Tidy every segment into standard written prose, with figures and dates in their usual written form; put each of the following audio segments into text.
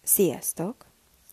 Sziasztok!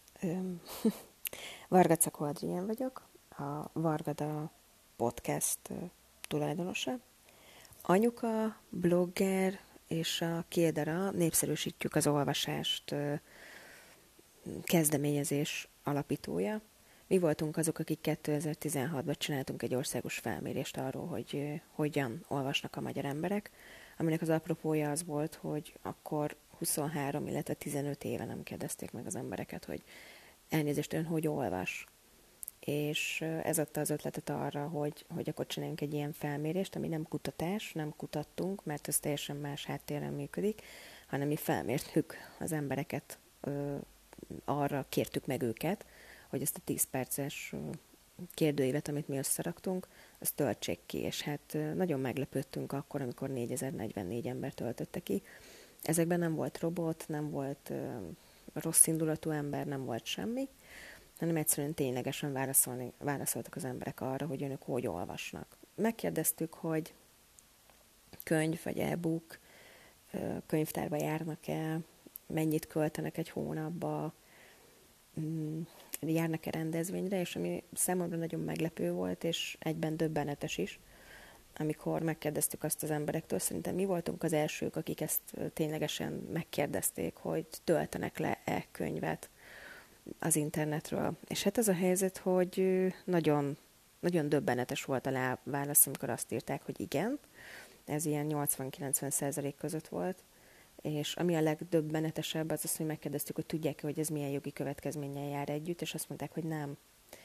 Varga Cakó Adrián vagyok, a Vargada podcast tulajdonosa. Anyuka, blogger és a Kiedara népszerűsítjük az olvasást kezdeményezés alapítója. Mi voltunk azok, akik 2016-ban csináltunk egy országos felmérést arról, hogy hogyan olvasnak a magyar emberek, aminek az apropója az volt, hogy akkor 23, illetve 15 éve nem kérdezték meg az embereket, hogy elnézést ön hogy olvas. És ez adta az ötletet arra, hogy akkor csináljunk egy ilyen felmérést, ami nem kutatás, nem kutattunk, mert ez teljesen más háttérrel működik, hanem mi felmértük az embereket, arra kértük meg őket, hogy ezt a 10 perces kérdőívet, amit mi összeraktunk, azt töltsék ki, és hát nagyon meglepődtünk akkor, amikor 4044 ember töltötte ki. Ezekben nem volt robot, nem volt rossz indulatú ember, nem volt semmi, hanem egyszerűen ténylegesen válaszoltak az emberek arra, hogy önök hogy olvasnak. Megkérdeztük, hogy könyv vagy e-book, könyvtárba járnak-e, mennyit költenek egy hónapba, járnak-e rendezvényre, és ami számomra nagyon meglepő volt, és egyben döbbenetes is, amikor megkérdeztük azt az emberektől, szerintem mi voltunk az elsők, akik ezt ténylegesen megkérdezték, hogy töltenek le könyvet az internetről. És hát az a helyzet, hogy nagyon, nagyon döbbenetes volt a válasz, amikor azt írták, hogy igen, ez ilyen 80-90% között volt, és ami a legdöbbenetesebb az, hogy megkérdeztük, hogy tudják-e, hogy ez milyen jogi következménnyel jár együtt, és azt mondták, hogy nem.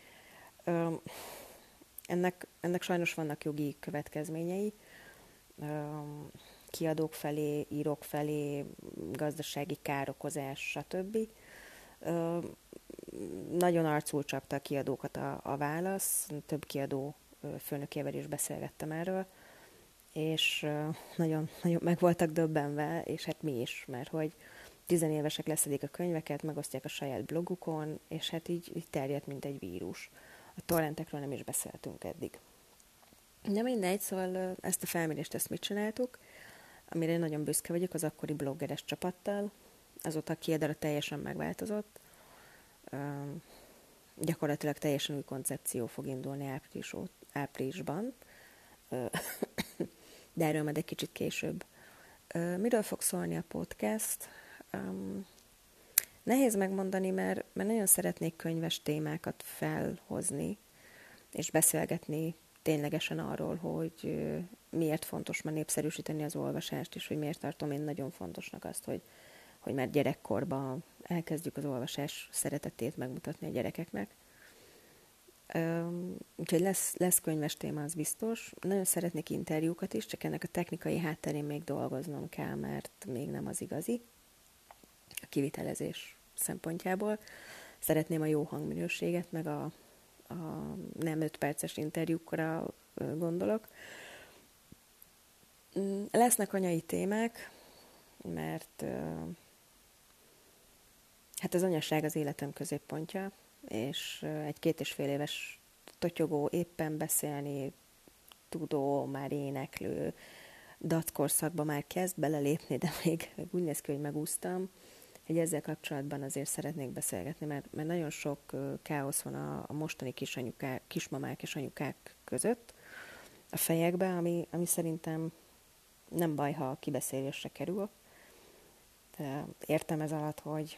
Ennek sajnos vannak jogi következményei, kiadók felé, írók felé, gazdasági károkozás, stb. Nagyon arcul csapta a kiadókat a válasz, több kiadó főnökével is beszélgettem erről, és nagyon, nagyon meg voltak döbbenve, és hát mi is, mert hogy 10 évesek leszedik a könyveket, megosztják a saját blogukon, és hát így terjedt, mint egy vírus. A torrentekről nem is beszéltünk eddig. De mindegy, szóval ezt a felmérést mit csináltuk, amire nagyon büszke vagyok az akkori bloggeres csapattal. Azóta a Kiedara teljesen megváltozott. Gyakorlatilag teljesen új koncepció fog indulni áprilisban. De erről majd egy kicsit később. Miről fog szólni a podcast? Nehéz megmondani, mert nagyon szeretnék könyves témákat felhozni, és beszélgetni ténylegesen arról, hogy miért fontos ma népszerűsíteni az olvasást, és hogy miért tartom én nagyon fontosnak azt, hogy már gyerekkorban elkezdjük az olvasás szeretetét megmutatni a gyerekeknek. Úgyhogy lesz könyves téma, az biztos. Nagyon szeretnék interjúkat is, csak ennek a technikai hátterén még dolgoznom kell, mert még nem az igazi a kivitelezés szempontjából. Szeretném a jó hangminőséget, meg a nem 5 perces interjúkra gondolok. Lesznek anyai témák, mert hát az anyaság az életem középpontja, és egy 2,5 éves totyogó, éppen beszélni tudó, már éneklő, datkorszakba már kezd belelépni, de még úgy néz ki, hogy megúsztam, hogy ezzel kapcsolatban azért szeretnék beszélgetni, mert nagyon sok káosz van a mostani kismamák és anyukák között a fejekben, ami szerintem nem baj, ha kibeszélésre kerül. De értem ez alatt, hogy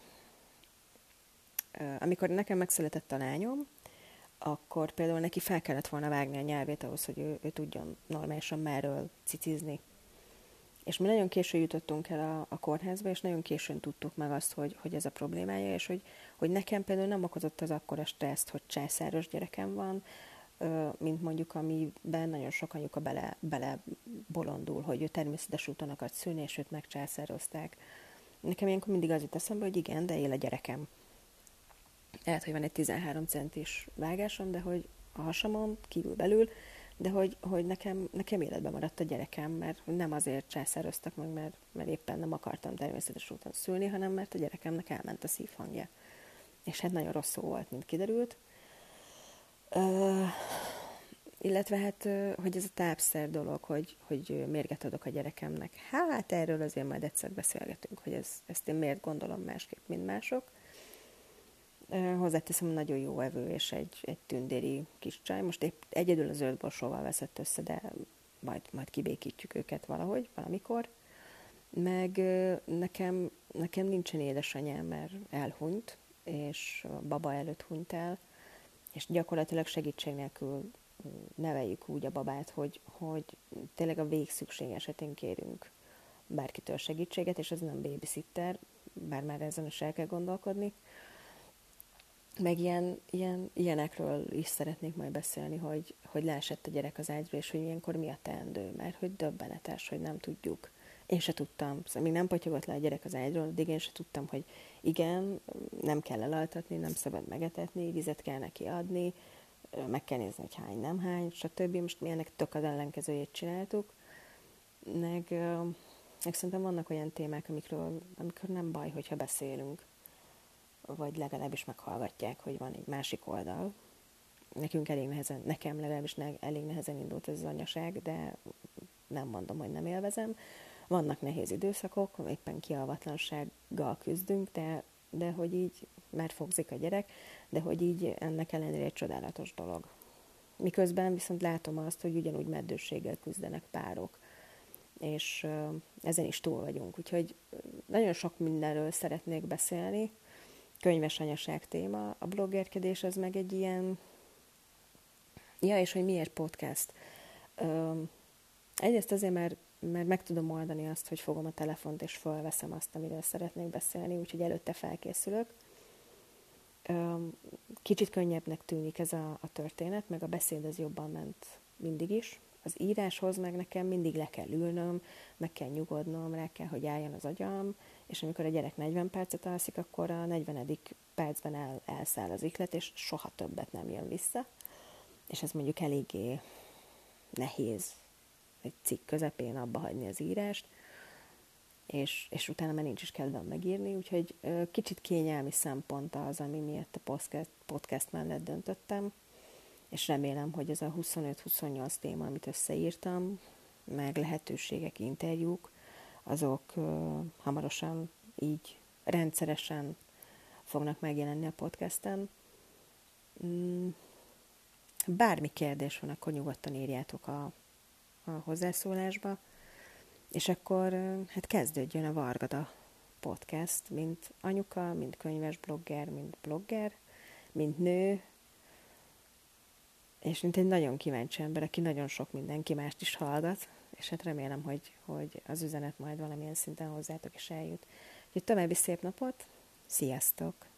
amikor nekem megszületett a lányom, akkor például neki fel kellett volna vágni a nyelvét ahhoz, hogy ő tudjon normálisan merről cicizni. És mi nagyon későn jutottunk el a kórházba, és nagyon későn tudtuk meg azt, hogy ez a problémája, és hogy nekem például nem okozott az akkora stresszt, hogy császáros gyerekem van, mint mondjuk, amiben nagyon sok anyuka bele bolondul, hogy ő természetes úton akart szülni, és őt megcsászározták. Nekem ilyenkor mindig az jut eszembe, hogy igen, de él a gyerekem. Lehet, hogy van egy 13 centis vágásom, de hogy a hasamon, kívül-belül, de hogy nekem életben maradt a gyerekem, mert nem azért császároztak meg, mert éppen nem akartam természetes úton szülni, hanem mert a gyerekemnek elment a szívhangja. És hát nagyon rosszul volt, mint kiderült. Illetve hát, hogy ez a tápszer dolog, hogy mérget adok a gyerekemnek. Hát erről azért majd egyszer beszélgetünk, hogy ezt én miért gondolom másképp, mint mások. Hozzáteszem, nagyon jó evő, és egy tündéri kis csaj. Most épp egyedül a zöld borsóval veszett össze, de majd kibékítjük őket valahogy, valamikor. Meg nekem nincsen édesanyám, mert elhunyt, és baba előtt hunyt el, és gyakorlatilag segítség nélkül neveljük úgy a babát, hogy tényleg a végszükség esetén kérünk bárkitől segítséget, és ez nem babysitter, bár már ezen is el kell gondolkodni. Meg ilyenekről is szeretnék majd beszélni, hogy leesett a gyerek az ágyról, és hogy ilyenkor mi a teendő, mert hogy döbbenetes, hogy nem tudjuk. Én se tudtam, szóval még nem potyogott le a gyerek az ágyról, addig én se tudtam, hogy igen, nem kell elaltatni, nem szabad megetetni, vizet kell neki adni, meg kell nézni, hogy hány, nem hány, stb. Most mi ennek tök az ellenkezőjét csináltuk. Meg szerintem vannak olyan témák, amikor nem baj, hogyha beszélünk, vagy legalábbis meghallgatják, hogy van egy másik oldal. Nekem legalábbis elég nehezen indult ez az anyaság, de nem mondom, hogy nem élvezem. Vannak nehéz időszakok, éppen kialvatlansággal küzdünk, de hogy így, mert fogzik a gyerek, de hogy így ennek ellenére egy csodálatos dolog. Miközben viszont látom azt, hogy ugyanúgy meddősséggel küzdenek párok, és ezen is túl vagyunk. Úgyhogy nagyon sok mindenről szeretnék beszélni. Könyves anyaság téma, a bloggerkedés az meg egy ilyen... Ja, és hogy miért podcast? Egyrészt azért, mert meg tudom oldani azt, hogy fogom a telefont, és felveszem azt, amiről szeretnék beszélni, úgyhogy előtte felkészülök. Kicsit könnyebbnek tűnik ez a történet, meg a beszéd az jobban ment mindig is. Az íráshoz meg nekem mindig le kell ülnöm, meg kell nyugodnom, rá kell, hogy álljon az agyam, és amikor a gyerek 40 percet alszik, akkor a 40. percben elszáll az ihlet, és soha többet nem jön vissza. És ez mondjuk eléggé nehéz egy cikk közepén abba hagyni az írást, és utána már nincs is kedvem megírni, úgyhogy kicsit kényelmi szempont az, ami miatt a podcast mellett döntöttem, és remélem, hogy ez a 25-28 téma, amit összeírtam, meg lehetőségek, interjúk, azok hamarosan így rendszeresen fognak megjelenni a podcasten. Bármi kérdés van, akkor nyugodtan írjátok a hozzászólásba, és akkor hát kezdődjön a Vargada podcast, mint anyuka, mint könyves blogger, mint nő, és mint egy nagyon kíváncsi ember, aki nagyon sok mindenki mást is hallgat, és hát remélem, hogy az üzenet majd valamilyen szinten hozzátok is eljut. Úgyhogy további szép napot, sziasztok!